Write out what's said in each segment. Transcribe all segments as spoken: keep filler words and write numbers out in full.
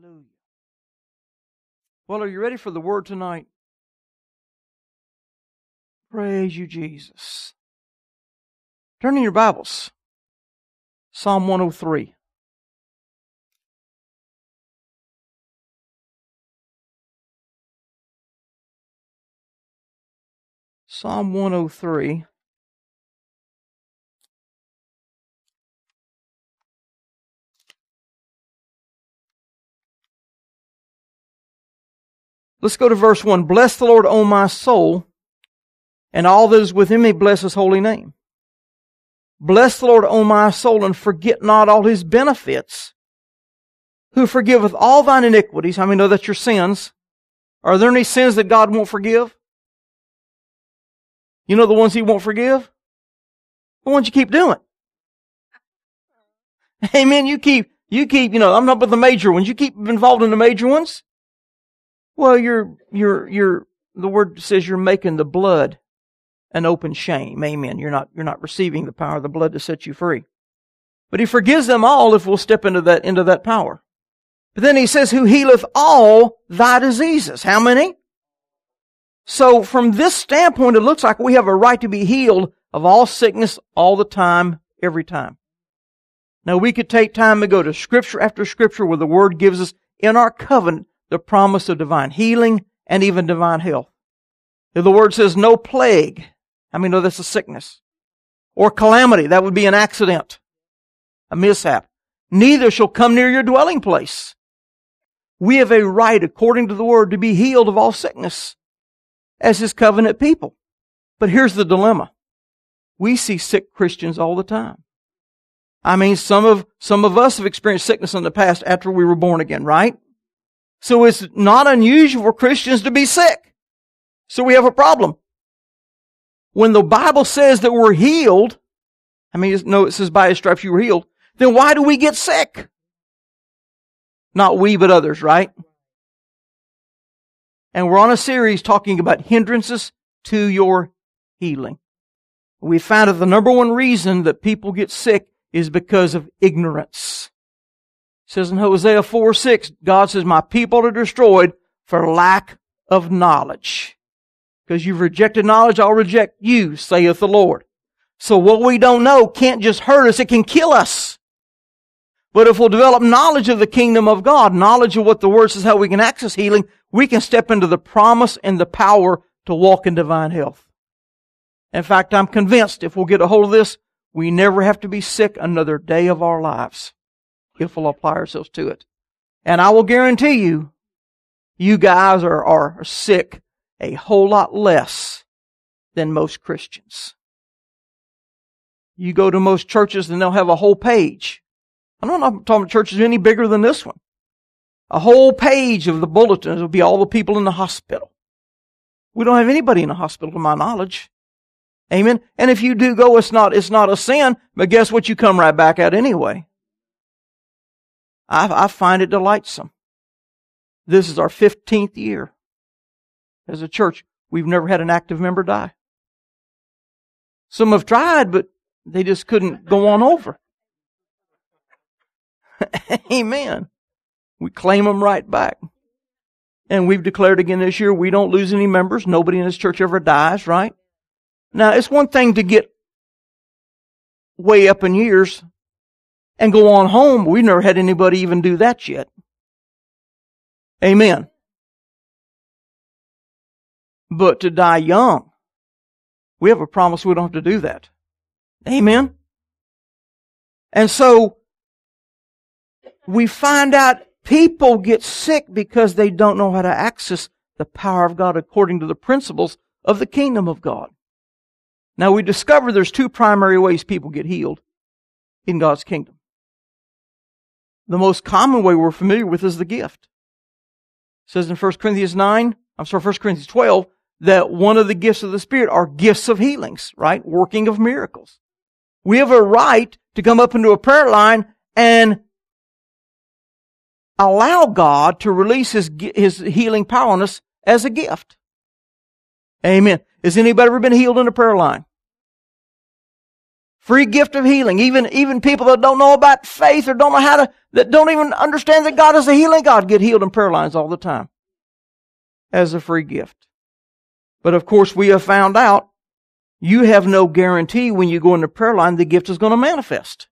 Hallelujah. Well, are you ready for the Word tonight? Praise you, Jesus. Turn in your Bibles. Psalm one oh three. Psalm one oh three. Let's go to verse one. Bless the Lord, O my soul, and all that is within me, bless His holy name. Bless the Lord, O my soul, and forget not all His benefits, who forgiveth all thine iniquities. How many know that's your sins? Are there any sins that God won't forgive? You know the ones He won't forgive? The ones you keep doing. Amen. You keep, you keep, you know, I'm not with the major ones. You keep involved in the major ones. Well, you're, you're, you're, the Word says you're making the blood an open shame. Amen. You're not, you're not receiving the power of the blood to set you free. But He forgives them all if we'll step into that, into that power. But then He says, who healeth all thy diseases. How many? So from this standpoint, it looks like we have a right to be healed of all sickness all the time, every time. Now we could take time to go to Scripture after Scripture where the Word gives us in our covenant the promise of divine healing and even divine health. If the Word says no plague, how many know that's a sickness? Or calamity, that would be an accident, a mishap. Neither shall come near your dwelling place. We have a right, according to the Word, to be healed of all sickness as His covenant people. But here's the dilemma. We see sick Christians all the time. I mean, some of, some of us have experienced sickness in the past after we were born again, right? So it's not unusual for Christians to be sick. So we have a problem. When the Bible says that we're healed, I mean, no, it says by His stripes you were healed, then why do we get sick? Not we, but others, right? And we're on a series talking about hindrances to your healing. We found that the number one reason that people get sick is because of ignorance. It says in Hosea four six, God says, my people are destroyed for lack of knowledge. Because you've rejected knowledge, I'll reject you, saith the Lord. So what we don't know can't just hurt us, it can kill us. But if we'll develop knowledge of the kingdom of God, knowledge of what the Word says, how we can access healing, we can step into the promise and the power to walk in divine health. In fact, I'm convinced if we'll get a hold of this, we never have to be sick another day of our lives if we'll apply ourselves to it. And I will guarantee you, you guys are, are sick a whole lot less than most Christians. You go to most churches and they'll have a whole page. I'm not talking about churches any bigger than this one. A whole page of the bulletins will be all the people in the hospital. We don't have anybody in the hospital to my knowledge. Amen. And if you do go, it's not, it's not a sin, but guess what? You come right back out anyway. I, I find it delightsome. This is our fifteenth year as a church. We've never had an active member die. Some have tried, but they just couldn't go on over. Amen. We claim them right back. And we've declared again this year, we don't lose any members. Nobody in this church ever dies, right? Now, it's one thing to get way up in years and go on home. We've never had anybody even do that yet. Amen. But to die young, we have a promise we don't have to do that. Amen. And so, we find out people get sick because they don't know how to access the power of God according to the principles of the kingdom of God. Now we discover there's two primary ways people get healed in God's kingdom. The most common way we're familiar with is the gift. It says in First Corinthians nine, I'm sorry, First Corinthians twelve, that one of the gifts of the Spirit are gifts of healings, right? Working of miracles. We have a right to come up into a prayer line and allow God to release His, His healing power on us as a gift. Amen. Has anybody ever been healed in a prayer line? Free gift of healing. Even, even people that don't know about faith or don't know how to, that don't even understand that God is a healing God get healed in prayer lines all the time as a free gift. But of course, we have found out you have no guarantee when you go in the prayer line the gift is going to manifest.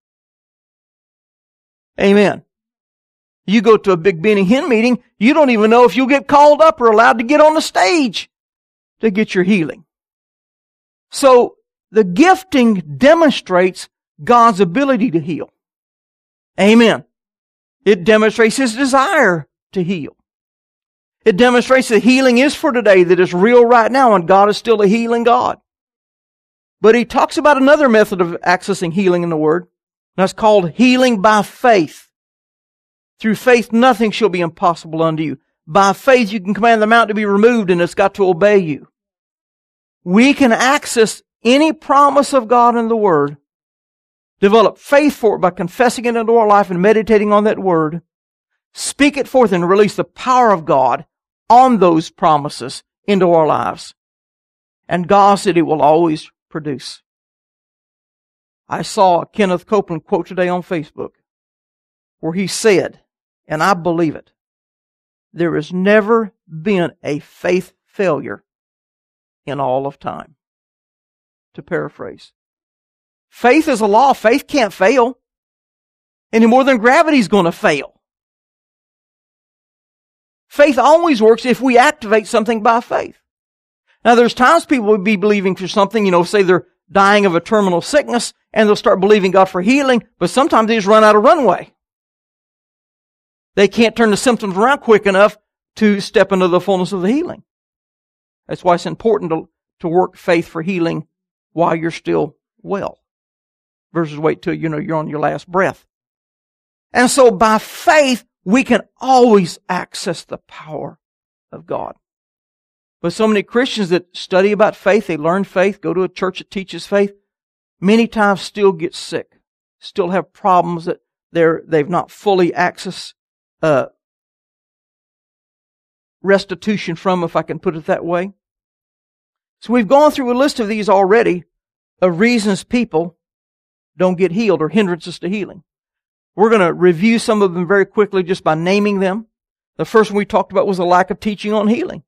Amen. You go to a Big Benny Hinn meeting, you don't even know if you'll get called up or allowed to get on the stage to get your healing. So, the gifting demonstrates God's ability to heal. Amen. It demonstrates His desire to heal. It demonstrates that healing is for today, that it's real right now, and God is still a healing God. But He talks about another method of accessing healing in the Word. That's called healing by faith. Through faith, nothing shall be impossible unto you. By faith, you can command the mountain to be removed, and it's got to obey you. We can access any promise of God in the Word, develop faith for it by confessing it into our life and meditating on that Word, speak it forth and release the power of God on those promises into our lives. And God said He will always produce. I saw a Kenneth Copeland quote today on Facebook where he said, and I believe it, there has never been a faith failure in all of time. To paraphrase. Faith is a law. Faith can't fail any more than gravity's going to fail. Faith always works if we activate something by faith. Now, there's times people will be believing for something, you know, say they're dying of a terminal sickness, and they'll start believing God for healing, but sometimes they just run out of runway. They can't turn the symptoms around quick enough to step into the fullness of the healing. That's why it's important to, to work faith for healing while you're still well, versus wait till, you know, you're on your last breath. And so by faith, we can always access the power of God. But so many Christians that study about faith, they learn faith, go to a church that teaches faith, many times still get sick, still have problems that they're, they've not fully accessed uh, restitution from, if I can put it that way. So we've gone through a list of these already of reasons people don't get healed or hindrances to healing. We're going to review some of them very quickly just by naming them. The first one we talked about was a lack of teaching on healing.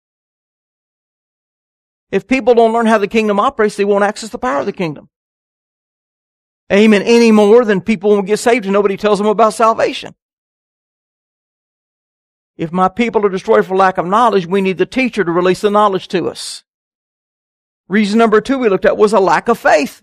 If people don't learn how the kingdom operates, they won't access the power of the kingdom. Amen. Any more than people won't get saved and nobody tells them about salvation. If my people are destroyed for lack of knowledge, we need the teacher to release the knowledge to us. Reason number two we looked at was a lack of faith.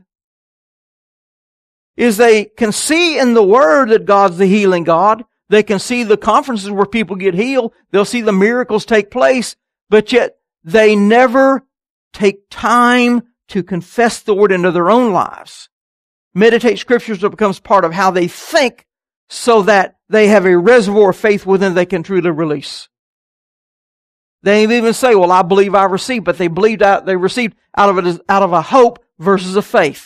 Is they can see in the Word that God's the healing God. They can see the conferences where people get healed. They'll see the miracles take place. But yet, they never take time to confess the Word into their own lives. Meditate Scriptures that becomes part of how they think so that they have a reservoir of faith within they can truly release. They even say, well, I believe I received, but they believed out, they received out of it, out of a hope versus a faith.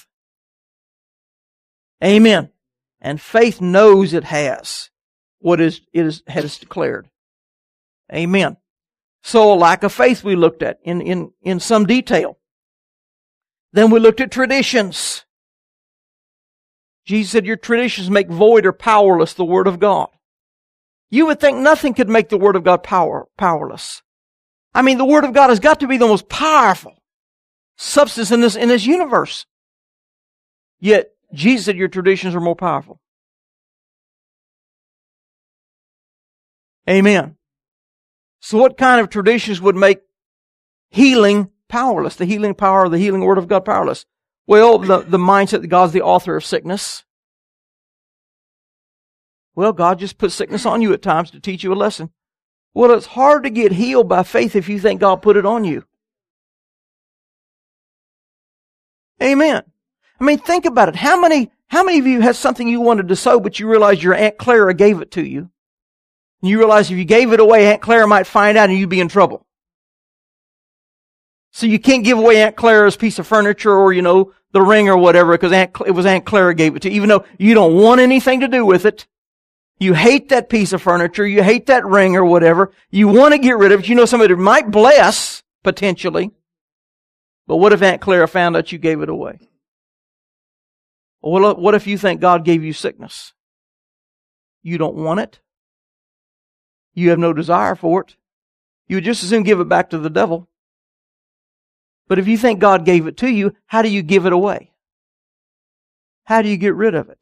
Amen. And faith knows it has what is, it is, has declared. Amen. So a lack of faith we looked at in, in, in some detail. Then we looked at traditions. Jesus said, your traditions make void or powerless the Word of God. You would think nothing could make the Word of God power, powerless. I mean, the Word of God has got to be the most powerful substance in this, in this universe. Yet, Jesus said your traditions are more powerful. Amen. So what kind of traditions would make healing powerless? The healing power of the healing Word of God powerless? Well, the, the mindset that God's the author of sickness. Well, God just put sickness on you at times to teach you a lesson. Well, it's hard to get healed by faith if you think God put it on you. Amen. I mean, think about it. How many, how many of you had something you wanted to sow, but you realized your Aunt Clara gave it to you? And you realize if you gave it away, Aunt Clara might find out and you'd be in trouble. So you can't give away Aunt Clara's piece of furniture or, you know, the ring or whatever because Aunt, it was Aunt Clara gave it to you. Even though you don't want anything to do with it. You hate that piece of furniture. You hate that ring or whatever. You want to get rid of it. You know somebody might bless, potentially. But what if Aunt Clara found out you gave it away? What if you think God gave you sickness? you don't want it. You have no desire for it. You would just as soon give it back to the devil. But if you think God gave it to you, how do you give it away? How do you get rid of it?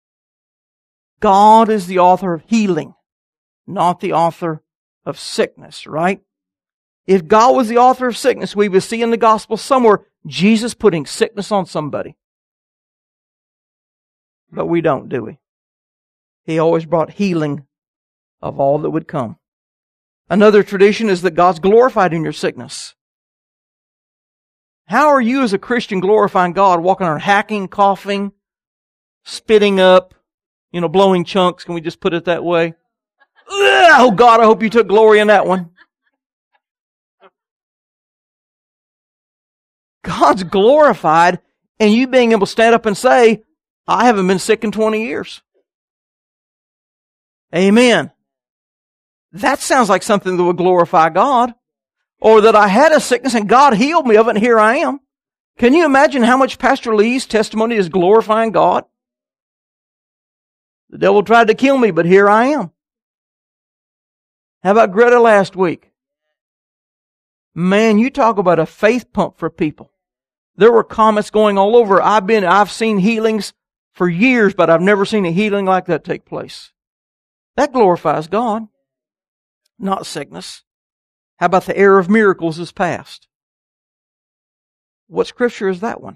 God is the author of healing, not the author of sickness, right? If God was the author of sickness, we would see in the gospel somewhere Jesus putting sickness on somebody. But we don't, do we? He always brought healing of all that would come. Another tradition is that God's glorified in your sickness. How are you as a Christian glorifying God, walking around hacking, coughing, spitting up, you know, blowing chunks? Can we just put it that way? Oh God, I hope you took glory in that one. God's glorified in you being able to stand up and say, I haven't been sick in twenty years. Amen. That sounds like something that would glorify God. Or that I had a sickness and God healed me of it and here I am. Can you imagine how much Pastor Lee's testimony is glorifying God? The devil tried to kill me, but here I am. How about Greta last week? Man, you talk about a faith pump for people. There were comments going all over. I've been, I've seen healings for years, but I've never seen a healing like that take place. That glorifies God, not sickness. How about the era of miracles is past? What scripture is that one?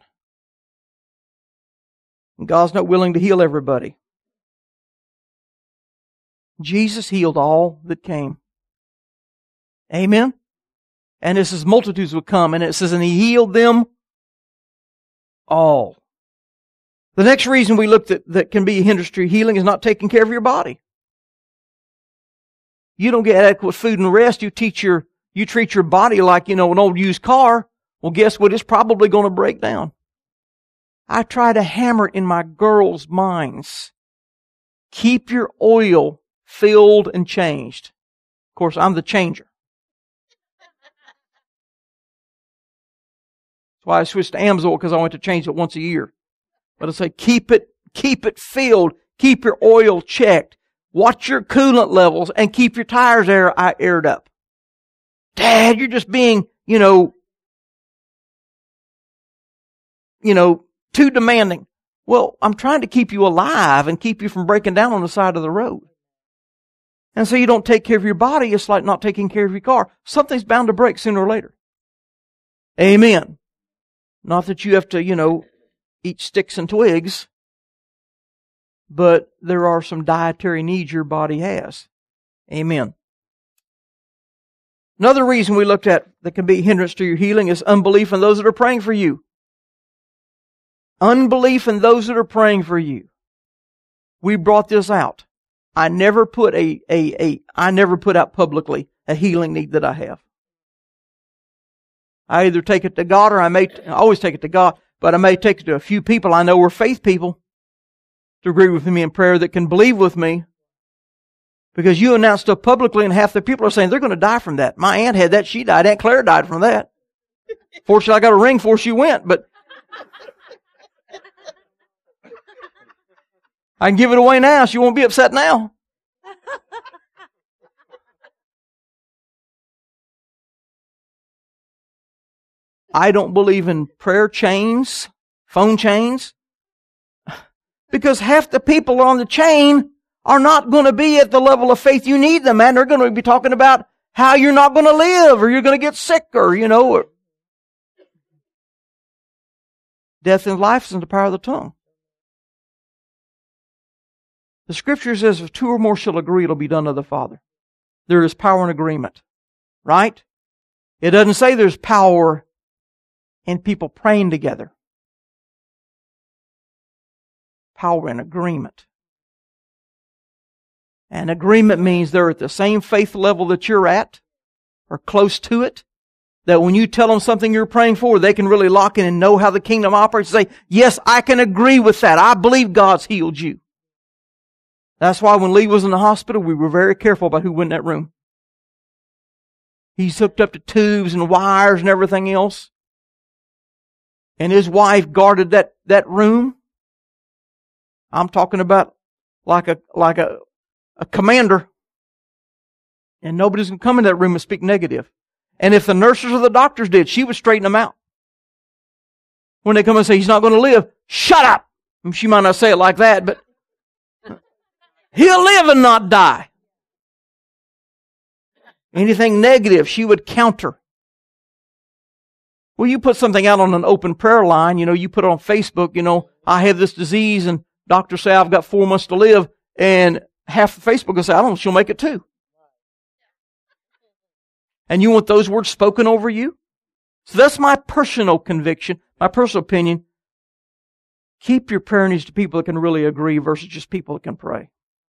God's not willing to heal everybody. Jesus healed all that came. Amen? And it says multitudes would come, and it says, and He healed them all. The next reason we looked at that can be a hindrance to healing is not taking care of your body. You don't get adequate food and rest. You teach your, you treat your body like, you know, an old used car. Well, guess what? It's probably going to break down. I try to hammer it in my girls' minds. Keep your oil filled and changed. Of course, I'm the changer. That's why I switched to Amsoil, because I went to change it once a year. But I say, keep it, keep it filled. Keep your oil checked. Watch your coolant levels and keep your tires air, aired up. Dad, you're just being, you know, you know, too demanding. Well, I'm trying to keep you alive and keep you from breaking down on the side of the road. And so you don't take care of your body, it's like not taking care of your car. Something's bound to break sooner or later. Amen. Not that you have to, you know, eat sticks and twigs, but there are some dietary needs your body has. Amen. Another reason we looked at that can be a hindrance to your healing is unbelief in those that are praying for you. Unbelief in those that are praying for you. We brought this out. I never put a, a, a, I never put out publicly a healing need that I have. I either take it to God or I may, I always take it to God, but I may take it to a few people I know are faith people to agree with me in prayer that can believe with me. Because you announce stuff publicly and half the people are saying they're going to die from that. My aunt had that, she died. Aunt Claire died from that. Fortunately, I got a ring before she went, but I can give it away now. She won't be upset now. I don't believe in prayer chains, phone chains, because half the people on the chain are not going to be at the level of faith you need them at. They're going to be talking about how you're not going to live or you're going to get sicker, you know. Or death and life is in the power of the tongue. The Scripture says, if two or more shall agree, it'll be done of the Father. There is power in agreement. Right? It doesn't say there's power in people praying together. Power in agreement. And agreement means they're at the same faith level that you're at, or close to it. That when you tell them something you're praying for, they can really lock in and know how the kingdom operates and say, yes, I can agree with that. I believe God's healed you. That's why when Lee was in the hospital, we were very careful about who went in that room. He's hooked up to tubes and wires and everything else. And his wife guarded that, that room. I'm talking about like a, like a, a commander, and nobody's going to come in that room and speak negative. And if the nurses or the doctors did, she would straighten them out. When they come and say, he's not going to live, shut up! And she might not say it like that, but he'll live and not die. Anything negative, she would counter. Well, you put something out on an open prayer line, you know, you put it on Facebook, you know, I have this disease and doctors say I've got four months to live, and half of Facebook will say, I don't know, she'll make it too. And you want those words spoken over you? So that's my personal conviction, my personal opinion. Keep your prayer needs to people that can really agree versus just people that can pray.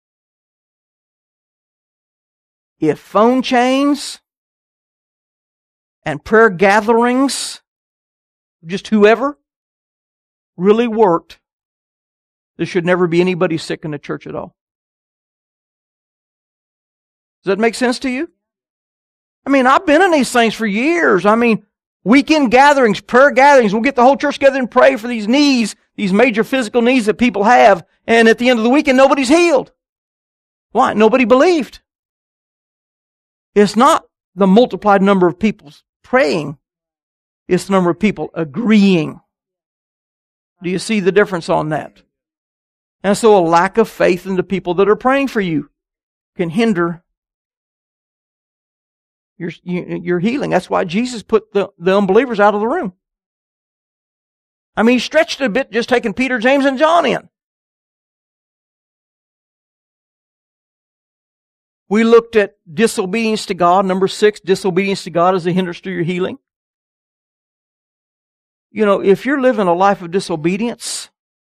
If phone chains and prayer gatherings, just whoever, really worked, there should never be anybody sick in the church at all. Does that make sense to you? I mean, I've been in these things for years. I mean, weekend gatherings, prayer gatherings, we'll get the whole church together and pray for these needs, these major physical needs that people have, and at the end of the weekend, nobody's healed. Why? Nobody believed. It's not the multiplied number of people praying. It's the number of people agreeing. Do you see the difference on that? And so a lack of faith in the people that are praying for you can hinder your, your healing. That's why Jesus put the, the unbelievers out of the room. I mean, he stretched it a bit just taking Peter, James, and John in. We looked at disobedience to God. Number six, disobedience to God is a hindrance to your healing. You know, if you're living a life of disobedience,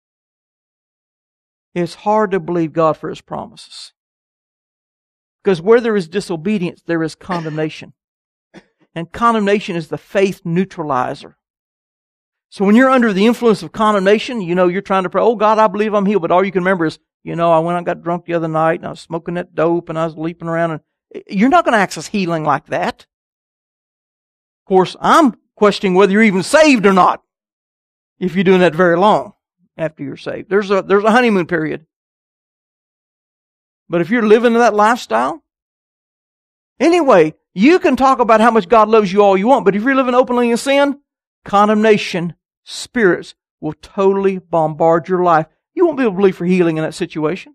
it's hard to believe God for His promises. Because where there is disobedience, there is condemnation. And condemnation is the faith neutralizer. So when you're under the influence of condemnation, you know, you're trying to pray, oh God, I believe I'm healed. But all you can remember is, you know, I went and got drunk the other night and I was smoking that dope and I was leaping around. And you're not going to access healing like that. Of course, I'm questioning whether you're even saved or not if you're doing that very long after you're saved. There's a, there's a honeymoon period. But if you're living that lifestyle, anyway, you can talk about how much God loves you all you want, but if you're living openly in sin, condemnation spirits will totally bombard your life. You won't be able to believe for healing in that situation.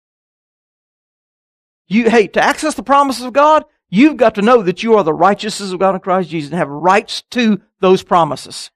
You, hey, to access the promises of God, you've got to know that you are the righteousness of God in Christ Jesus and have rights to those promises.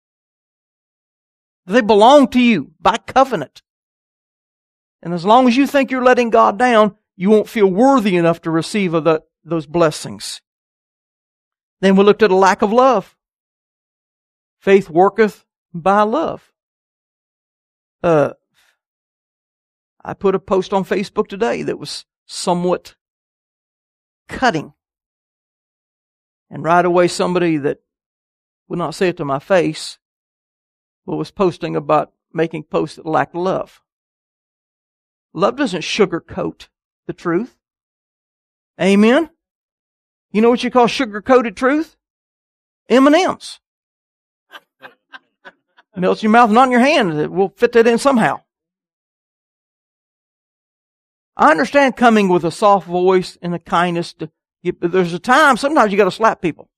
They belong to you by covenant. And as long as you think you're letting God down, you won't feel worthy enough to receive of the, those blessings. Then we looked at a lack of love. Faith worketh by love. Uh, I put a post on Facebook today that was somewhat cutting. And right away somebody that would not say it to my face, but was posting about making posts that lack love. Love doesn't sugarcoat the truth. Amen? You know what you call sugar-coated truth? M and M's. Melts in your mouth, not in your hand. We'll fit that in somehow. I understand coming with a soft voice and a kindness. To get, but there's a time, sometimes you got to slap people.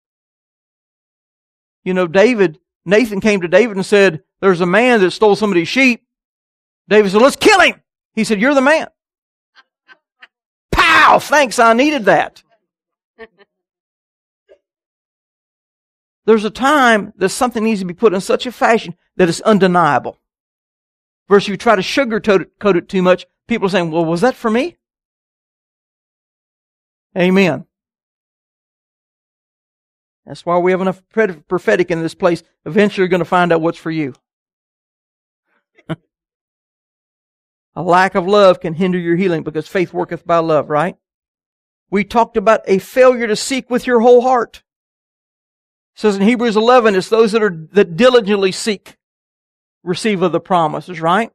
You know, David, Nathan came to David and said, there's a man that stole somebody's sheep. David said, let's kill him. He said, you're the man. Pow! Thanks, I needed that. There's a time that something needs to be put in such a fashion that it's undeniable. Versus if you try to sugarcoat it, coat it too much, people are saying, well, was that for me? Amen. That's why we have enough prophetic in this place. Eventually you're going to find out what's for you. A lack of love can hinder your healing because faith worketh by love, right? We talked about a failure to seek with your whole heart. It says in Hebrews eleven, it's those that are that diligently seek, receive of the promises, right?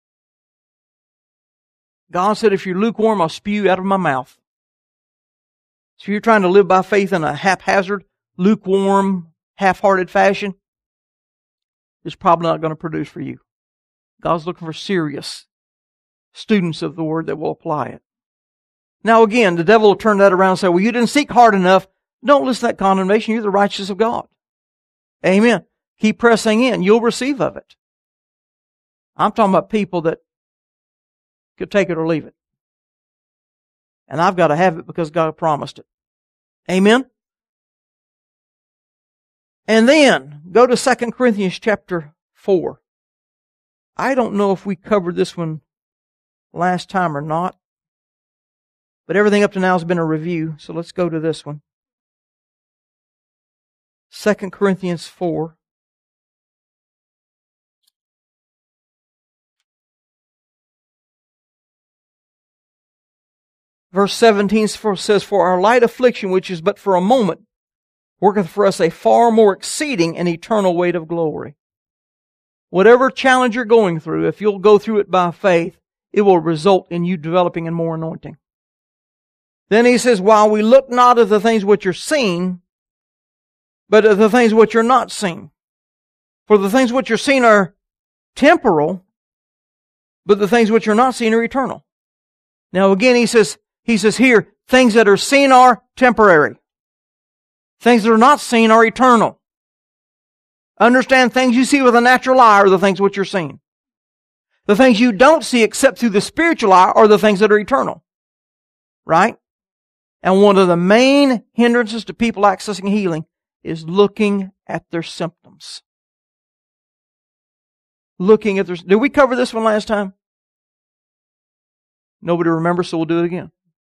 God said, if you're lukewarm, I'll spew you out of my mouth. So if you're trying to live by faith in a haphazard, lukewarm, half-hearted fashion, it's probably not going to produce for you. God's looking for serious students of the Word that will apply it. Now again, the devil will turn that around and say, well, you didn't seek hard enough. Don't listen to that condemnation. You're the righteousness of God. Amen. Keep pressing in. You'll receive of it. I'm talking about people that could take it or leave it. And I've got to have it because God promised it. Amen. And then, go to Second Corinthians chapter four. I don't know if we covered this one last time or not. But everything up to now has been a review. So let's go to this one. Second Corinthians four. Verse seventeen says, for our light affliction, which is but for a moment, worketh for us a far more exceeding and eternal weight of glory. Whatever challenge you're going through, if you'll go through it by faith, it will result in you developing in more anointing. Then he says, while we look not at the things which are seen, but at the things which are not seen. For the things which are seen are temporal, but the things which are not seen are eternal. Now again, he says, he says here, things that are seen are temporary. Things that are not seen are eternal. Understand, things you see with a natural eye are the things which are seen. The things you don't see except through the spiritual eye are the things that are eternal. Right? And one of the main hindrances to people accessing healing is looking at their symptoms. Looking at their... Did we cover this one last time? Nobody remembers, so we'll do it again.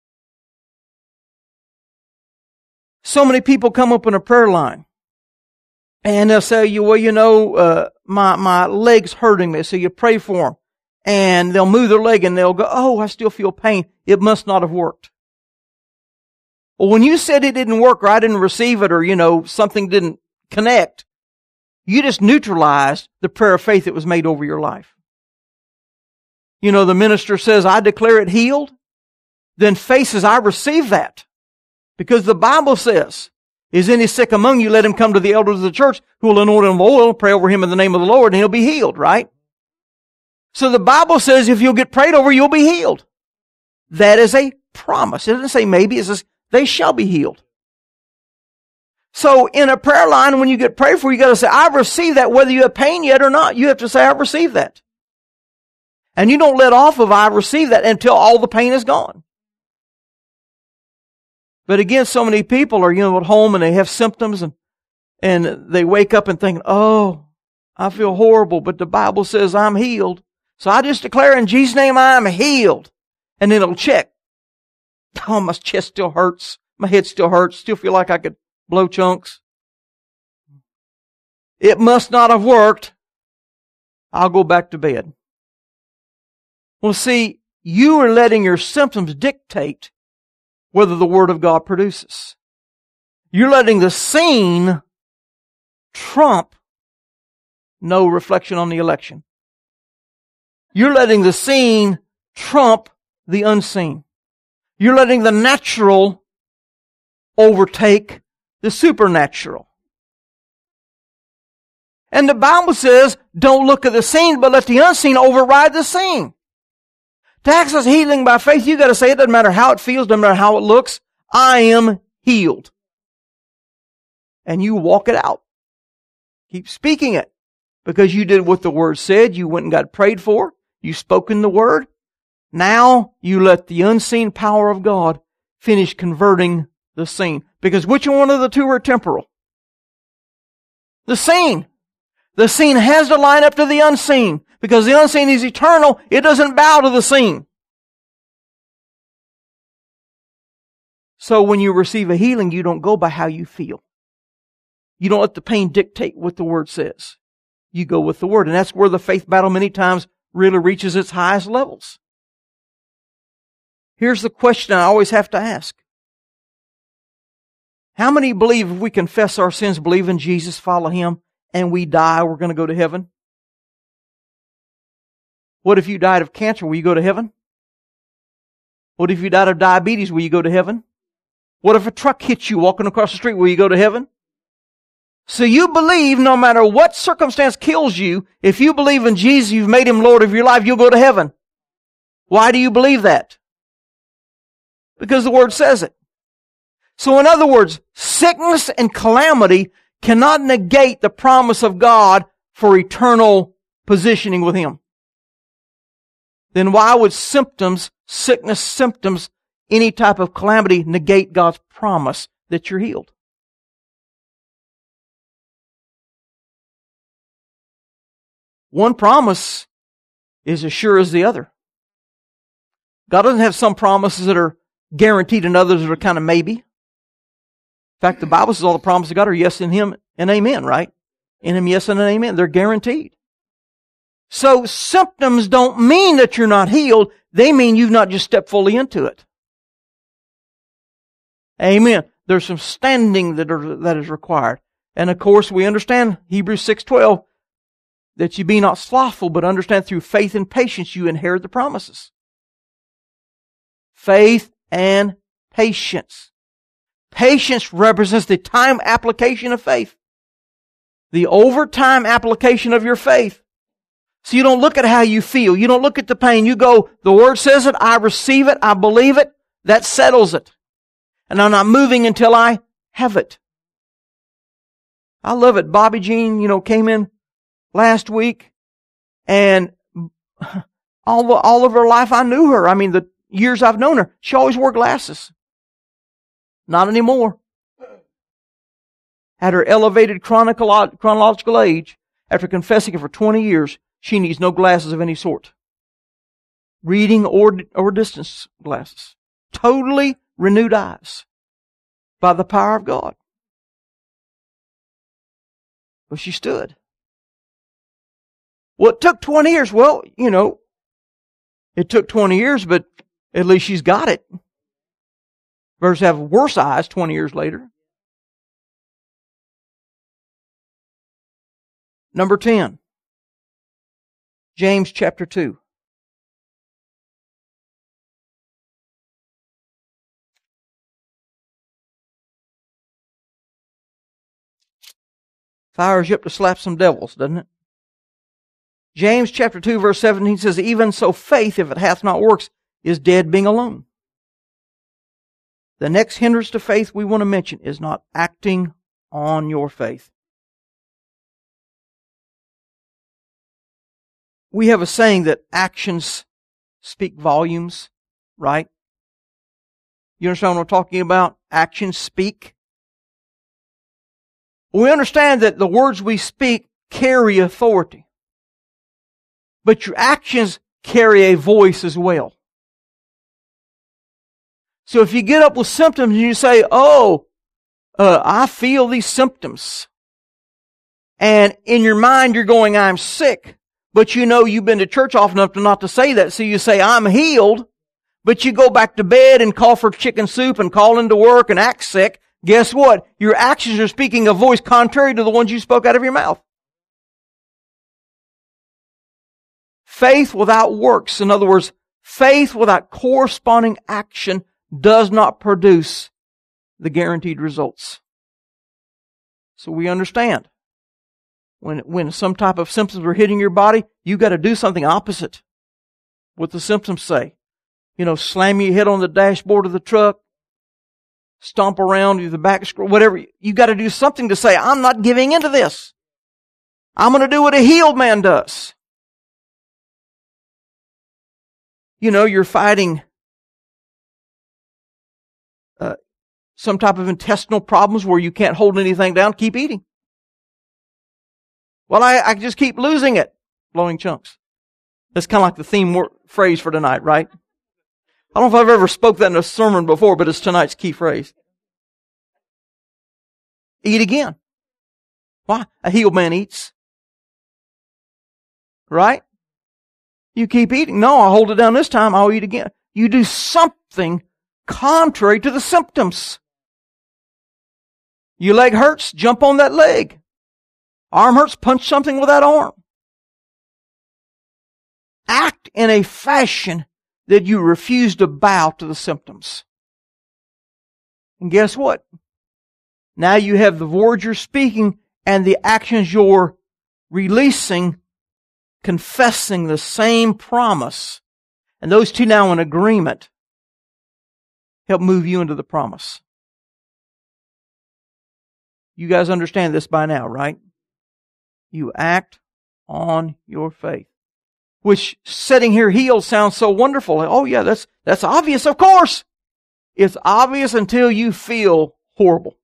So many people come up in a prayer line and they'll say, "You well, you know, uh, my, my leg's hurting me." So you pray for them and they'll move their leg and they'll go, "Oh, I still feel pain. It must not have worked." Well, when you said it didn't work or I didn't receive it or, you know, something didn't connect, you just neutralized the prayer of faith that was made over your life. You know, the minister says, "I declare it healed." Then faith says, "I receive that." Because the Bible says, "Is any sick among you? Let him come to the elders of the church who will anoint him with oil, pray over him in the name of the Lord, and he'll be healed," right? So the Bible says if you'll get prayed over, you'll be healed. That is a promise. It doesn't say maybe, it says they shall be healed. So in a prayer line, when you get prayed for, you got to say, "I've received that," whether you have pain yet or not. You have to say, "I've received that." And you don't let off of "I've received that" until all the pain is gone. But again, so many people are, you know, at home and they have symptoms and, and they wake up and think, "Oh, I feel horrible, but the Bible says I'm healed. So I just declare in Jesus' name I'm healed." And then it'll check. "Oh, my chest still hurts. My head still hurts. Still feel like I could blow chunks. It must not have worked. I'll go back to bed." Well, see, you are letting your symptoms dictate whether the Word of God produces. You're letting the seen trump no reflection on the election. You're letting the seen trump the unseen. You're letting the natural overtake the supernatural. And the Bible says, don't look at the seen, but let the unseen override the seen. To access healing by faith, you got to say, it doesn't matter how it feels, doesn't matter how it looks, I am healed. And you walk it out. Keep speaking it. Because you did what the Word said, you went and got prayed for, you spoke in the Word. Now you let the unseen power of God finish converting the seen. Because which one of the two are temporal? The seen. The seen has to line up to the unseen. Because the unseen is eternal, it doesn't bow to the seen. So when you receive a healing, you don't go by how you feel. You don't let the pain dictate what the Word says. You go with the Word. And that's where the faith battle many times really reaches its highest levels. Here's the question I always have to ask. How many believe if we confess our sins, believe in Jesus, follow Him, and we die, we're going to go to heaven? What if you died of cancer? Will you go to heaven? What if you died of diabetes? Will you go to heaven? What if a truck hits you walking across the street? Will you go to heaven? So you believe no matter what circumstance kills you, if you believe in Jesus, you've made Him Lord of your life, you'll go to heaven. Why do you believe that? because the Word says it. So in other words, sickness and calamity cannot negate the promise of God for eternal positioning with Him. Then why would symptoms, sickness symptoms, any type of calamity negate God's promise that you're healed? One promise is as sure as the other. God doesn't have some promises that are guaranteed and others that are kind of maybe. In fact, the Bible says all the promises of God are yes in Him and amen, right? In Him, yes and an amen. They're guaranteed. So symptoms don't mean that you're not healed. They mean you've not just stepped fully into it. Amen. There's some standing that are, that is required. And of course, we understand Hebrews six twelve, that you be not slothful, but understand through faith and patience you inherit the promises. Faith and patience. Patience represents the time application of faith. The overtime application of your faith. So you don't look at how you feel. You don't look at the pain. You go, the Word says it, I receive it, I believe it, that settles it. And I'm not moving until I have it. I love it. Bobby Jean, you know, came in last week, and all the, all of her life I knew her. I mean, the years I've known her, she always wore glasses. Not anymore. At her elevated chronological, chronological age, after confessing it for twenty years, she needs no glasses of any sort. Reading or, or distance glasses. Totally renewed eyes by the power of God. But she stood. Well, it took twenty years. Well, you know, it took twenty years, but at least she's got it. Versus have worse eyes twenty years later. Number ten. James chapter two. Fires you up to slap some devils, doesn't it? James chapter two verse seventeen says, even so faith, if it hath not works, is dead being alone. The next hindrance to faith we want to mention is not acting on your faith. We have a saying that actions speak volumes, right? You understand what I'm talking about? Actions speak. We understand that the words we speak carry authority. But your actions carry a voice as well. So if you get up with symptoms and you say, oh, uh, I feel these symptoms. And in your mind you're going, I'm sick. But you know you've been to church often enough to not to say that. So you say, I'm healed. But you go back to bed and call for chicken soup and call into work and act sick. Guess what? Your actions are speaking a voice contrary to the ones you spoke out of your mouth. Faith without works, in other words, faith without corresponding action does not produce the guaranteed results. So we understand. When, when some type of symptoms are hitting your body, you got to do something opposite what the symptoms say. You know, slam your head on the dashboard of the truck, stomp around with the back scroll, whatever. You got to do something to say, I'm not giving into this. I'm going to do what a healed man does. You know, you're fighting uh, some type of intestinal problems where you can't hold anything down. Keep eating. Well, I, I just keep losing it. Blowing chunks. That's kind of like the theme word, phrase for tonight, right? I don't know if I've ever spoke that in a sermon before, but it's tonight's key phrase. Eat again. Why? A healed man eats. Right? You keep eating. No, I'll hold it down this time. I'll eat again. You do something contrary to the symptoms. Your leg hurts, jump on that leg. Arm hurts, punch something with that arm. Act in a fashion that you refuse to bow to the symptoms. And guess what? Now you have the words you're speaking and the actions you're releasing, confessing the same promise. And those two now in agreement. help move you into the promise. You guys understand this by now, right? You act on your faith. Which, sitting here healed sounds so wonderful. Oh yeah, that's, that's obvious, of course. It's obvious until you feel horrible.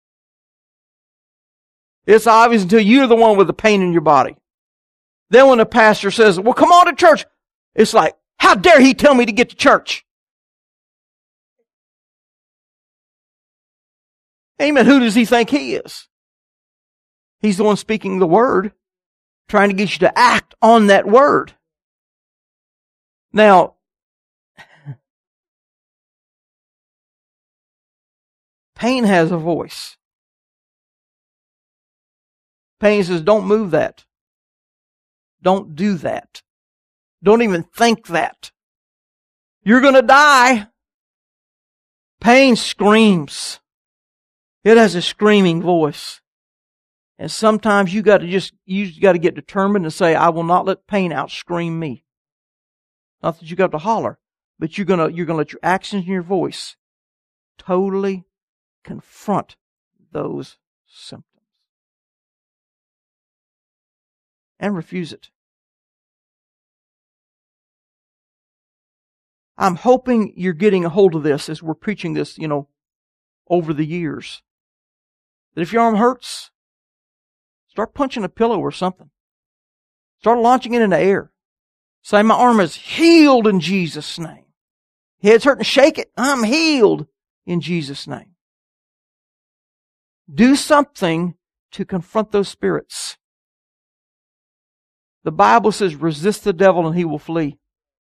It's obvious until you're the one with the pain in your body. Then when the pastor says, well, come on to church, it's like, how dare he tell me to get to church? Amen. Who does he think he is? He's the one speaking the word, trying to get you to act on that word. Now, pain has a voice. Pain says, don't move that. Don't do that. Don't even think that. You're going to die. Pain screams. It has a screaming voice. And sometimes you got to just, you got to get determined and say, I will not let pain outscream me. Not that you got to holler, but you're going to, you're going to let your actions and your voice totally confront those symptoms. And refuse it. I'm hoping you're getting a hold of this as we're preaching this, you know, over the years. That if your arm hurts, start punching a pillow or something. Start launching it in the air. Say, my arm is healed in Jesus' name. Head's hurting, shake it. I'm healed in Jesus' name. Do something to confront those spirits. The Bible says, resist the devil and he will flee.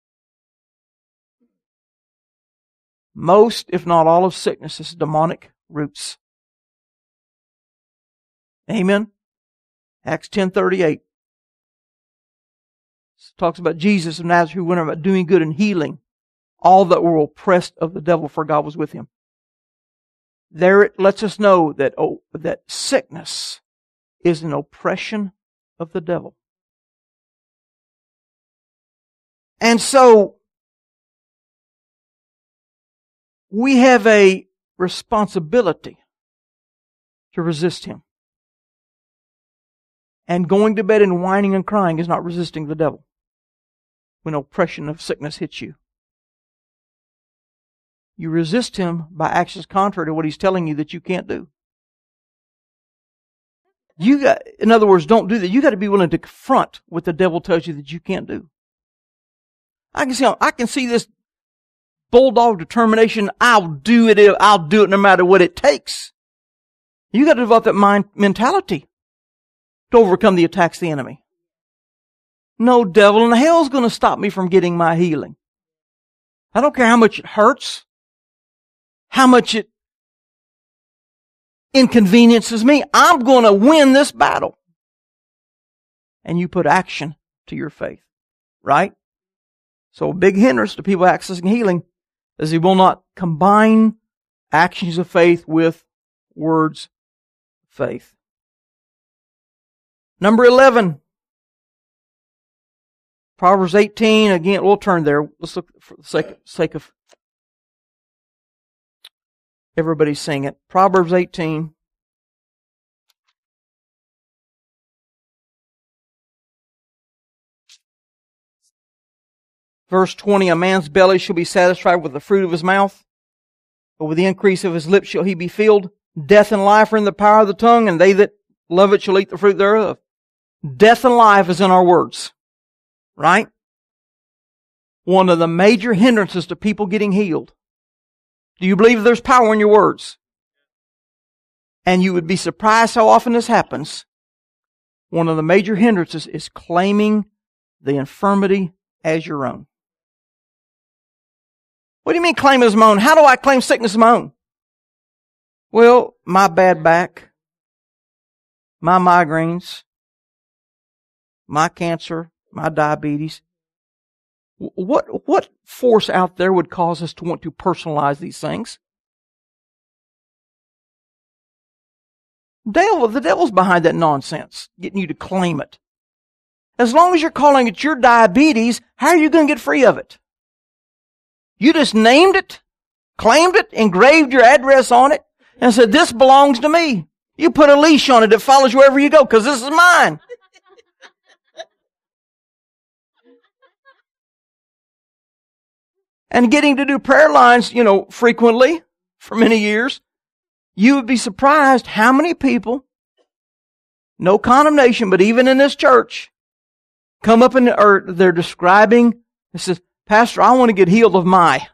Most, if not all, of sickness is demonic roots. Amen. Acts ten thirty-eight talks about Jesus of Nazareth who went about doing good and healing all that were oppressed of the devil, for God was with him. There it lets us know that, oh, that sickness is an oppression of the devil. And so, we have a responsibility to resist him. And going to bed and whining and crying is not resisting the devil when oppression of sickness hits you. You resist him by actions contrary to what he's telling you that you can't do. You got, in other words, don't do that. You got to be willing to confront what the devil tells you that you can't do. I can see, I can see this bulldog determination. I'll do it. I'll do it no matter what it takes. You got to develop that mind mentality to overcome the attacks of the enemy. No devil in hell is going to stop me from getting my healing. I don't care how much it hurts, how much it inconveniences me. I'm going to win this battle. And you put action to your faith, right? So a big hindrance to people accessing healing is he will not combine actions of faith with words of faith. Number eleven. Proverbs eighteen. Again, we'll turn there. Let's look for the sake, sake of everybody seeing it. Proverbs eighteen. Verse twenty, a man's belly shall be satisfied with the fruit of his mouth, but with the increase of his lips shall he be filled. Death and life are in the power of the tongue, and they that love it shall eat the fruit thereof. Death and life is in our words. Right? One of the major hindrances to people getting healed. Do you believe there's power in your words? And you would be surprised how often this happens. One of the major hindrances is claiming the infirmity as your own. What do you mean claim as my own? How do I claim sickness as my own? Well, my bad back, my migraines, my cancer, my diabetes. What, what force out there would cause us to want to personalize these things? Devil, the devil's behind that nonsense, getting you to claim it. As long as you're calling it your diabetes, how are you going to get free of it? You just named it, claimed it, engraved your address on it, and said, this belongs to me. You put a leash on it that follows you wherever you go, because this is mine. And getting to do prayer lines, you know, frequently for many years, you would be surprised how many people, no condemnation, but even in this church, come up and or they're describing, it says, Pastor, I want to get healed of my.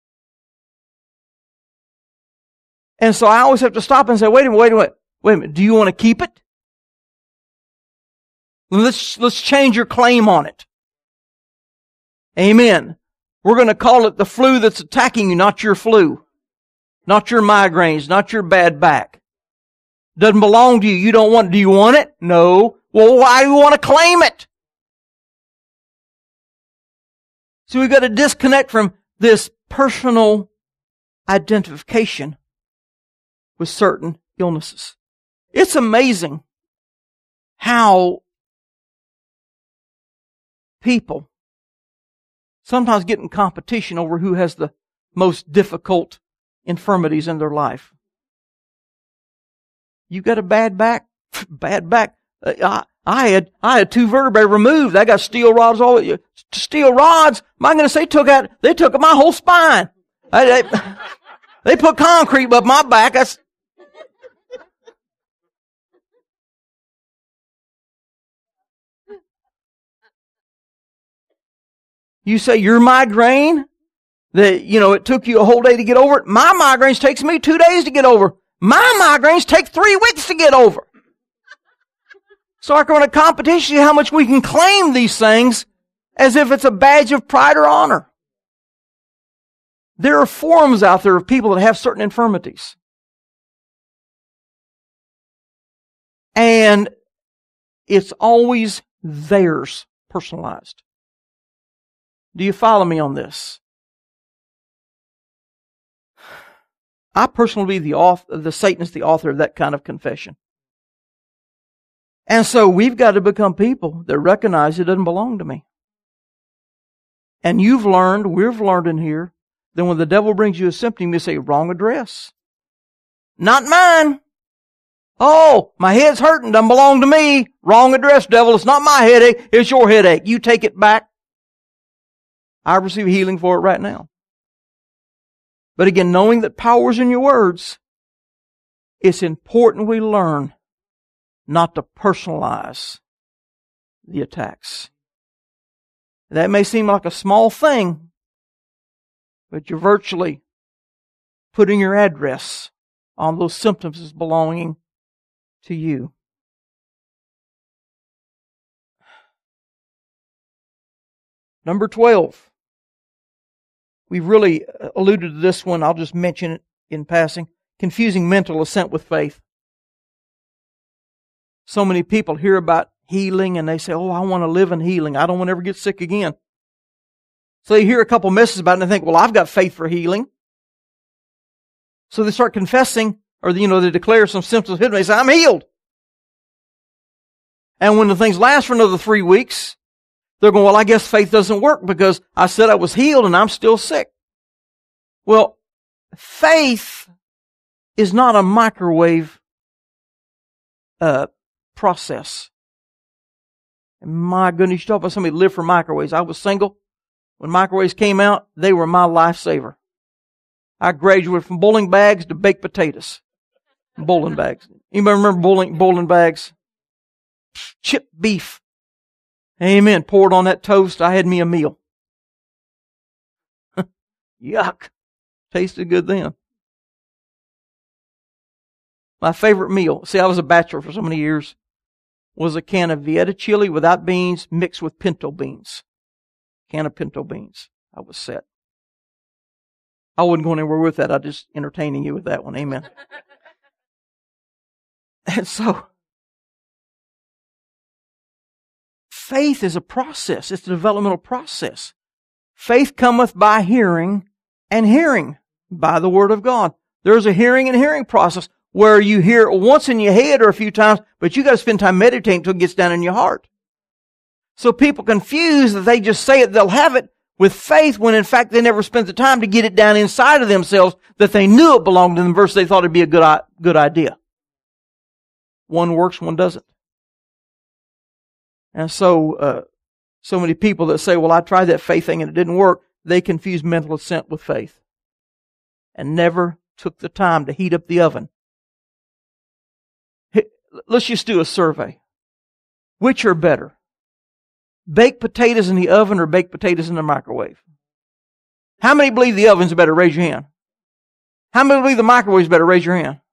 And so I always have to stop and say, wait a minute, wait a minute, wait a minute, do you want to keep it? Let's, let's change your claim on it. Amen. We're going to call it the flu that's attacking you, not your flu. Not your migraines, not your bad back. Doesn't belong to you. You don't want it. Do you want it? No. Well, why do you want to claim it? So we've got to disconnect from this personal identification with certain illnesses. It's amazing how people sometimes get in competition over who has the most difficult infirmities in their life. You got a bad back? Bad back. I, I had I had two vertebrae removed. I got steel rods all. Steel rods. Am I going to say took out? They took out my whole spine. I, they, they put concrete up my back. That's You say your migraine, that, you know, it took you a whole day to get over it. My migraines takes me two days to get over. My migraines take three weeks to get over. So I go in a competition, how much we can claim these things as if it's a badge of pride or honor. There are forums out there of people that have certain infirmities. And it's always theirs, personalized. Do you follow me on this? I personally believe the author, the Satan is the author of that kind of confession. And so we've got to become people that recognize it doesn't belong to me. And you've learned, we've learned in here, that when the devil brings you a symptom, you say, wrong address. Not mine. Oh, my head's hurting, doesn't belong to me. Wrong address, devil. It's not my headache, it's your headache. You take it back. I receive healing for it right now. But again, knowing that power is in your words, it's important we learn not to personalize the attacks. That may seem like a small thing, but you're virtually putting your address on those symptoms as belonging to you. Number twelve. We've really alluded to this one. I'll just mention it in passing. Confusing mental assent with faith. So many people hear about healing and they say, oh, I want to live in healing. I don't want to ever get sick again. So they hear a couple messages about it and they think, well, I've got faith for healing. So they start confessing, or, you know, they declare some symptoms. They say, I'm healed. And when the things last for another three weeks, they're going, well, I guess faith doesn't work because I said I was healed and I'm still sick. Well, faith is not a microwave uh, process. And my goodness, you talk about somebody who lived for microwaves. I was single. When microwaves came out, they were my lifesaver. I graduated from bowling bags to baked potatoes. Bowling bags. Anybody remember bowling, bowling bags? Chipped beef. Amen. Poured on that toast. I had me a meal. Yuck. Tasted good then. My favorite meal, see, I was a bachelor for so many years, was a can of Vieta chili without beans mixed with pinto beans. Can of pinto beans. I was set. I wouldn't go anywhere with that. I'm just entertaining you with that one. Amen. And so, faith is a process. It's a developmental process. Faith cometh by hearing, and hearing by the Word of God. There's a hearing and hearing process where you hear it once in your head or a few times, but you got to spend time meditating until it gets down in your heart. So people confuse that they just say it, they'll have it, with faith when in fact they never spent the time to get it down inside of themselves that they knew it belonged to them versus they thought it'd be a good, good idea. One works, one doesn't. And so, uh, so many people that say, well, I tried that faith thing and it didn't work, they confuse mental assent with faith and never took the time to heat up the oven. Let's just do a survey. Which are better? Baked potatoes in the oven or baked potatoes in the microwave? How many believe the oven's better? Raise your hand. How many believe the microwave's better? Raise your hand.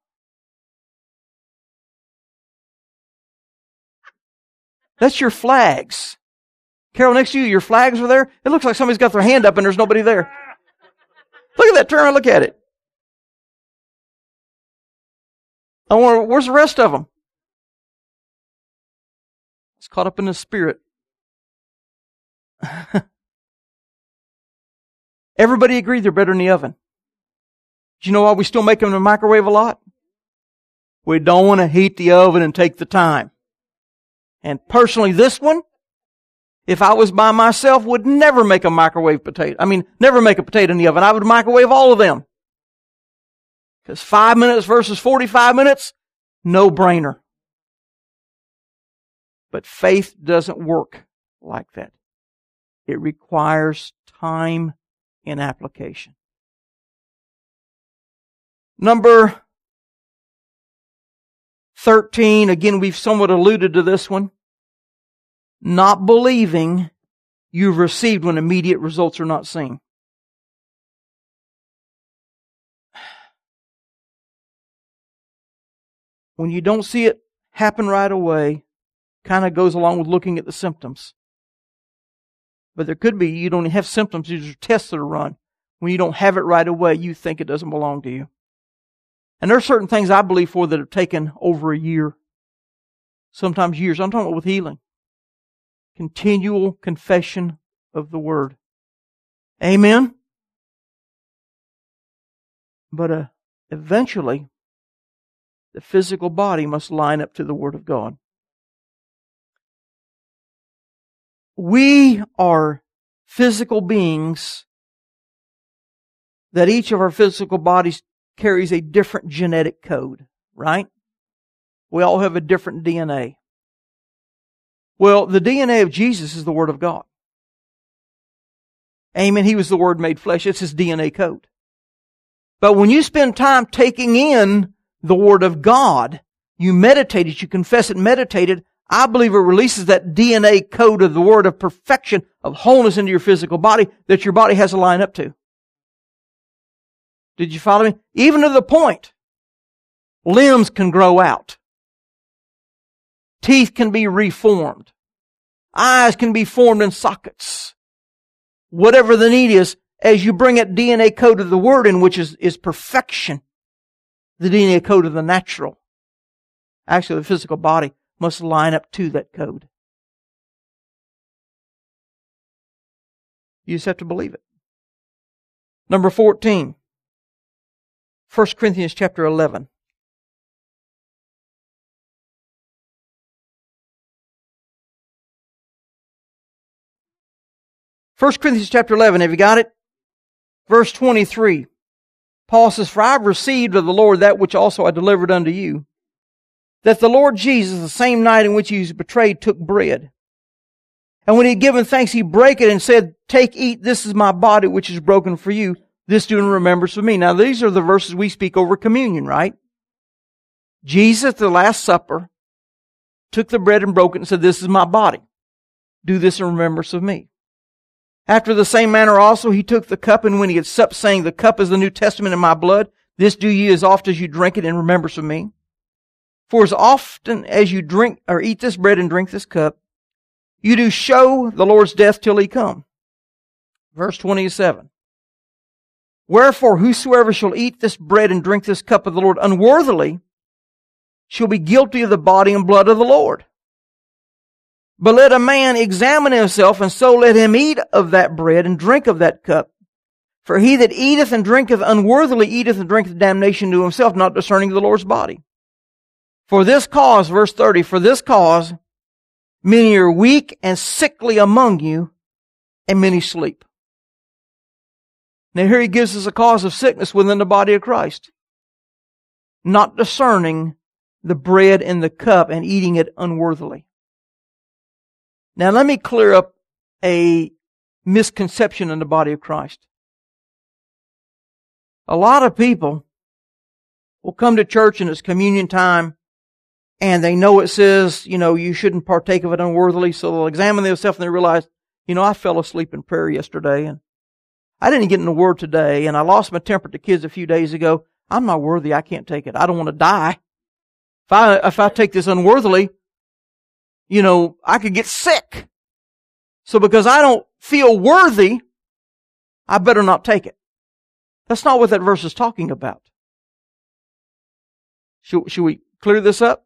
That's your flags. Carol, next to you, your flags are there. It looks like somebody's got their hand up and there's nobody there. Look at that. Turn around, look at it. I wonder, where's the rest of them? It's caught up in the spirit. Everybody agreed they're better in the oven. Do you know why we still make them in the microwave a lot? We don't want to heat the oven and take the time. And personally, this one, if I was by myself, would never make a microwave potato. I mean, never make a potato in the oven. I would microwave all of them. Because five minutes versus forty-five minutes, no brainer. But faith doesn't work like that. It requires time and application. Number thirteen, again, we've somewhat alluded to this one. Not believing you've received when immediate results are not seen. When you don't see it happen right away, kind of goes along with looking at the symptoms. But there could be, you don't have symptoms, these are tests that are run. When you don't have it right away, you think it doesn't belong to you. And there are certain things I believe for that have taken over a year. Sometimes years. I'm talking about with healing. Continual confession of the Word. Amen? But uh, eventually, the physical body must line up to the Word of God. We are physical beings that each of our physical bodies carries a different genetic code, right? We all have a different D N A. Well, the D N A of Jesus is the Word of God. Amen. He was the Word made flesh. It's His D N A code. But when you spend time taking in the Word of God, you meditate it, you confess it, meditate it, I believe it releases that D N A code of the Word of perfection, of wholeness into your physical body that your body has to line up to. Did you follow me? Even to the point, limbs can grow out. Teeth can be reformed. Eyes can be formed in sockets. Whatever the need is, as you bring that D N A code of the Word in, which is, is perfection, the D N A code of the natural, actually the physical body, must line up to that code. You just have to believe it. Number fourteen. First Corinthians chapter eleven. First Corinthians chapter eleven, have you got it? Verse twenty-three. Paul says, "For I have received of the Lord that which also I delivered unto you, that the Lord Jesus, the same night in which He was betrayed, took bread. And when He had given thanks, He brake it and said, Take, eat, this is my body which is broken for you. This do in remembrance of me." Now these are the verses we speak over communion, right? Jesus at the Last Supper took the bread and broke it and said, "This is my body. Do this in remembrance of me." After the same manner also He took the cup, and when He had supped, saying, "The cup is the New Testament in my blood. This do ye as oft as you drink it in remembrance of me. For as often as you drink or eat this bread and drink this cup, you do show the Lord's death till He come." Verse twenty-seven. "Wherefore whosoever shall eat this bread and drink this cup of the Lord unworthily shall be guilty of the body and blood of the Lord. But let a man examine himself, and so let him eat of that bread and drink of that cup. For he that eateth and drinketh unworthily eateth and drinketh damnation to himself, not discerning the Lord's body. For this cause," verse thirty, "for this cause many are weak and sickly among you, and many sleep." Now here he gives us a cause of sickness within the body of Christ. Not discerning the bread and the cup and eating it unworthily. Now let me clear up a misconception in the body of Christ. A lot of people will come to church and it's communion time and they know it says, you know, you shouldn't partake of it unworthily, so they'll examine themselves and they realize, you know, I fell asleep in prayer yesterday and I didn't get in the Word today and I lost my temper to kids a few days ago. I'm not worthy. I can't take it. I don't want to die. If I, if I take this unworthily, you know, I could get sick. So because I don't feel worthy, I better not take it. That's not what that verse is talking about. Should, should we clear this up?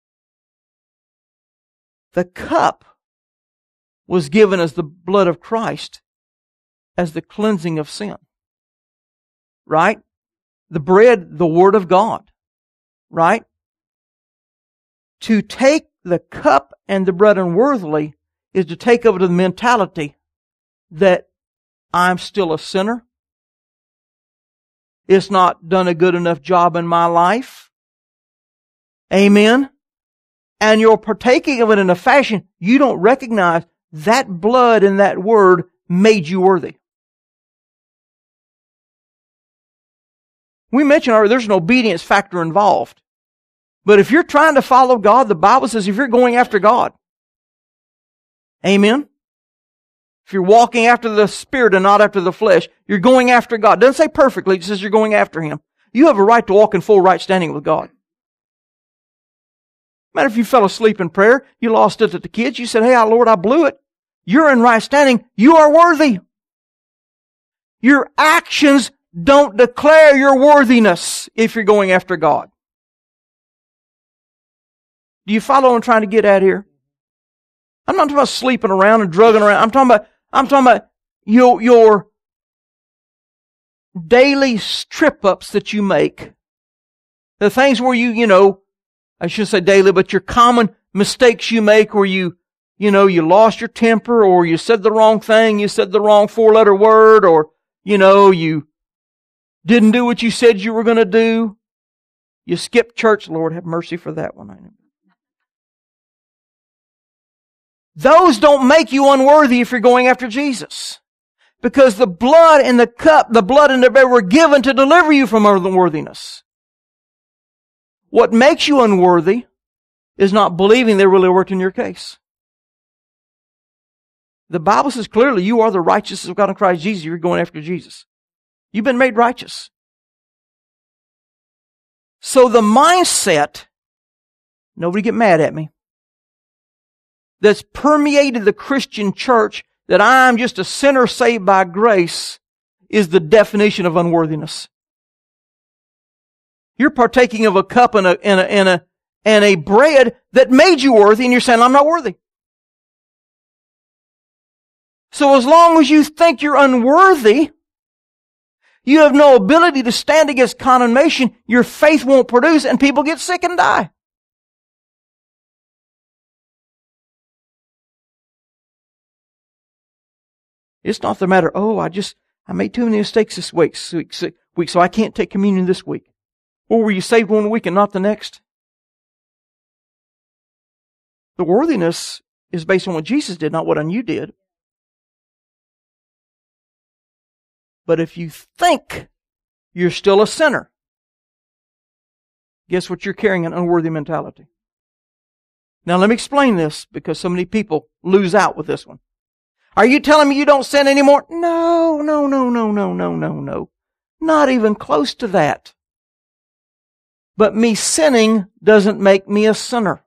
The cup was given as the blood of Christ as the cleansing of sin. Right? The bread, the Word of God. Right? To take the cup and the bread unworthily is to take over the mentality that I'm still a sinner. It's not done a good enough job in my life. Amen? And you're partaking of it in a fashion you don't recognize that blood and that Word made you worthy. We mentioned already there's an obedience factor involved. But if you're trying to follow God, the Bible says if you're going after God, amen? If you're walking after the Spirit and not after the flesh, you're going after God. It doesn't say perfectly, it says you're going after Him. You have a right to walk in full right standing with God. Matter if you fell asleep in prayer, you lost it to the kids, you said, hey, Lord, I blew it. You're in right standing. You are worthy. Your actions don't declare your worthiness if you're going after God. Do you follow what I'm trying to get at here? I'm not talking about sleeping around and drugging around. I'm talking about, I'm talking about your, your daily trip-ups that you make. The things where you, you know, I shouldn't say daily, but your common mistakes you make where you, you know, you lost your temper or you said the wrong thing, you said the wrong four-letter word, or, you know, you didn't do what you said you were going to do. You skipped church. Lord, have mercy for that one. Those don't make you unworthy if you're going after Jesus. Because the blood and the cup, the blood and the bread were given to deliver you from unworthiness. What makes you unworthy is not believing they really worked in your case. The Bible says clearly you are the righteousness of God in Christ Jesus. You're going after Jesus. You've been made righteous. So the mindset, nobody get mad at me, that's permeated the Christian church that I'm just a sinner saved by grace is the definition of unworthiness. You're partaking of a cup and a, and a, and a, and a bread that made you worthy, and you're saying, I'm not worthy. So as long as you think you're unworthy, you have no ability to stand against condemnation, your faith won't produce, and people get sick and die. It's not the matter, oh, I just, I made too many mistakes this week, week, so I can't take communion this week. Or were you saved one week and not the next? The worthiness is based on what Jesus did, not what you did. But if you think you're still a sinner, guess what? You're carrying an unworthy mentality. Now let me explain this because so many people lose out with this one. Are you telling me you don't sin anymore? No, no, no, no, no, no, no, no. Not even close to that. But me sinning doesn't make me a sinner.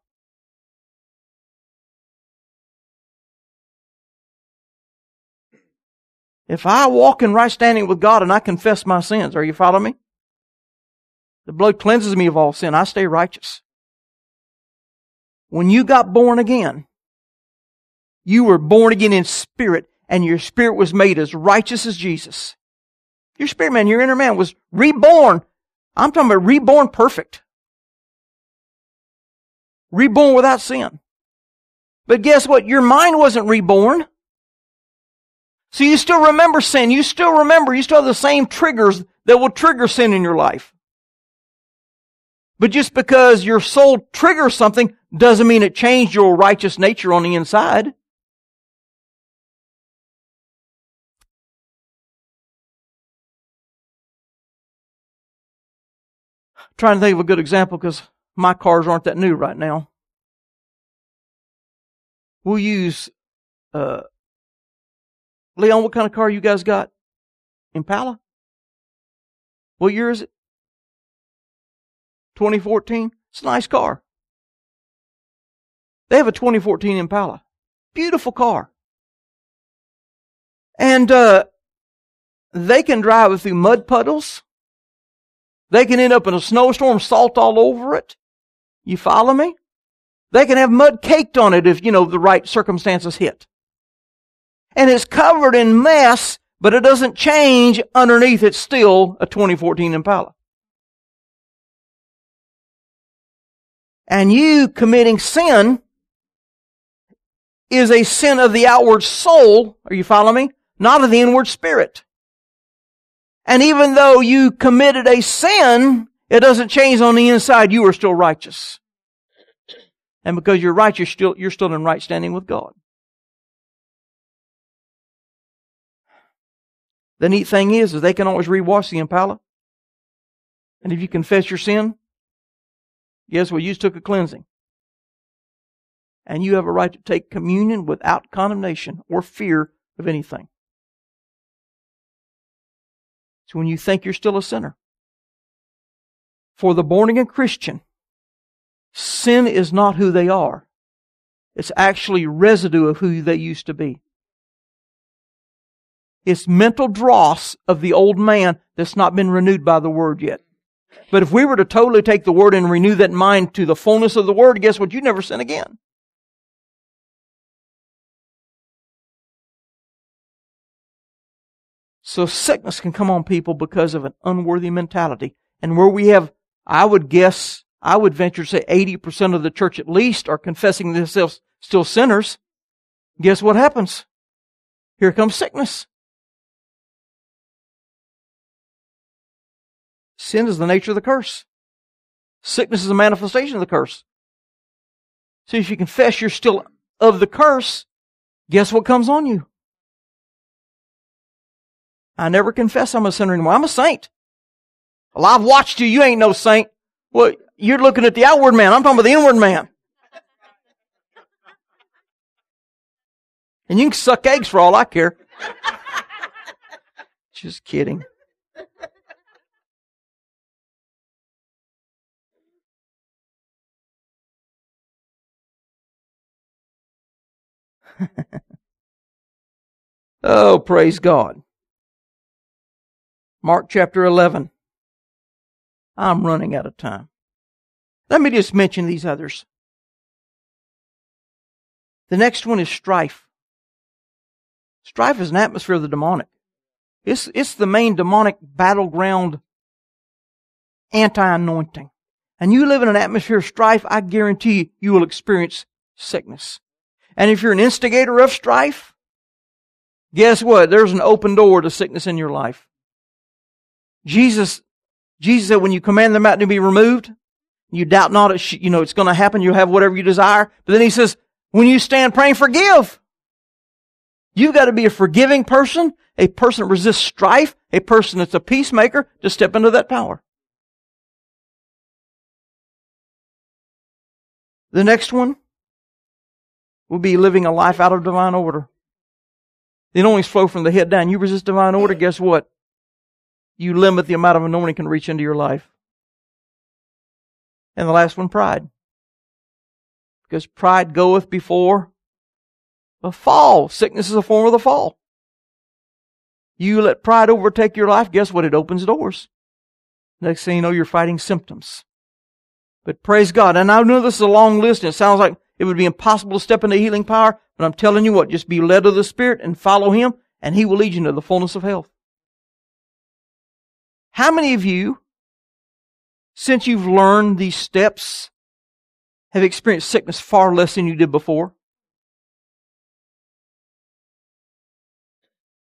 If I walk in right standing with God and I confess my sins, are you following me? The blood cleanses me of all sin. I stay righteous. When you got born again, you were born again in spirit, and your spirit was made as righteous as Jesus. Your spirit man, your inner man was reborn. I'm talking about reborn perfect. Reborn without sin. But guess what? Your mind wasn't reborn. So you still remember sin. You still remember, you still have the same triggers that will trigger sin in your life. But just because your soul triggers something doesn't mean it changed your righteous nature on the inside. I'm trying to think of a good example because my cars aren't that new right now. We'll use, uh, Leon, what kind of car you guys got? Impala? What year is it? twenty fourteen? It's a nice car. They have a twenty fourteen Impala. Beautiful car. And uh, they can drive it through mud puddles. They can end up in a snowstorm, salt all over it. You follow me? They can have mud caked on it if, you know, the right circumstances hit. And it's covered in mess, but it doesn't change underneath. It's still a twenty fourteen Impala. And you committing sin is a sin of the outward soul, are you following me? Not of the inward spirit. And even though you committed a sin, it doesn't change on the inside. You are still righteous. And because you're righteous, you're still, you're still in right standing with God. The neat thing is, is they can always rewash the Impala. And if you confess your sin, guess what? You just took a cleansing. And you have a right to take communion without condemnation or fear of anything. So when you think you're still a sinner, for the born-again Christian, sin is not who they are. It's actually residue of who they used to be. It's mental dross of the old man that's not been renewed by the Word yet. But if we were to totally take the Word and renew that mind to the fullness of the Word, guess what? You'd never sin again. So sickness can come on people because of an unworthy mentality. And where we have, I would guess, I would venture to say eighty percent of the church at least are confessing themselves still sinners. Guess what happens? Here comes sickness. Sin is the nature of the curse. Sickness is a manifestation of the curse. So if you confess you're still of the curse, guess what comes on you? I never confess I'm a sinner anymore. I'm a saint. Well, I've watched you. You ain't no saint. Well, you're looking at the outward man. I'm talking about the inward man. And you can suck eggs for all I care. Just kidding. Oh, praise God. Mark chapter eleven. I'm running out of time. Let me just mention these others. The next one is strife. Strife is an atmosphere of the demonic. It's, it's the main demonic battleground anti-anointing. And you live in an atmosphere of strife, I guarantee you, you will experience sickness. And if you're an instigator of strife, guess what? There's an open door to sickness in your life. Jesus, Jesus said when you command the mountain to be removed, you doubt not it, you know, it's going to happen. You'll have whatever you desire. But then He says, when you stand praying, forgive. You've got to be a forgiving person, a person that resists strife, a person that's a peacemaker to step into that power. The next one will be living a life out of divine order. It only flows from the head down. You resist divine order, guess what? You limit the amount of anointing can reach into your life. And the last one, pride. Because pride goeth before a fall. Sickness is a form of the fall. You let pride overtake your life, guess what? It opens doors. Next thing you know, you're fighting symptoms. But praise God. And I know this is a long list, and it sounds like it would be impossible to step into healing power, but I'm telling you what, just be led of the Spirit and follow Him, and He will lead you into the fullness of health. How many of you, since you've learned these steps, have experienced sickness far less than you did before?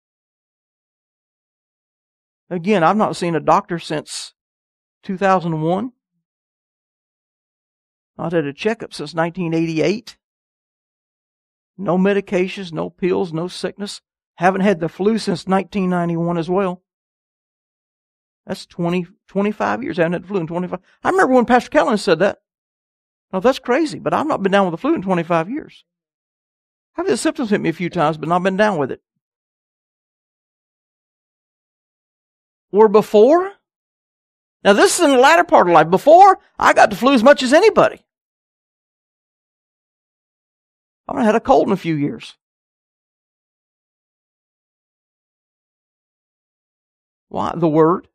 Again, I've not seen a doctor since two thousand one. Not had a checkup since nineteen eighty-eight. No medications, no pills, no sickness. Haven't had the flu since nineteen ninety-one as well. That's twenty, twenty-five years. I haven't had the flu in twenty-five. I remember when Pastor Callan said that. Oh, that's crazy, but I've not been down with the flu in twenty-five years. I've had the symptoms hit me a few times, but not been down with it. Or before? Now this is in the latter part of life. Before, I got the flu as much as anybody. I haven't had a cold in a few years. Why? The Word.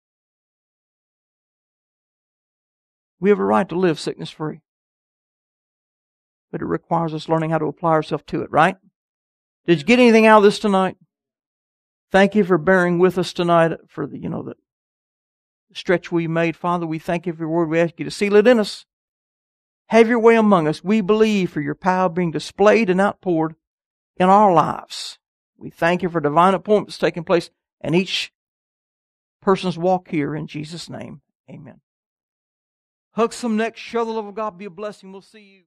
We have a right to live sickness free. But it requires us learning how to apply ourselves to it, right? Did you get anything out of this tonight? Thank you for bearing with us tonight for the, you know, the stretch we made. Father, we thank you for your word. We ask you to seal it in us. Have your way among us. We believe for your power being displayed and outpoured in our lives. We thank you for divine appointments taking place in each person's walk here. In Jesus' name, amen. Hug some necks. Show the love of God. Be a blessing. We'll see you.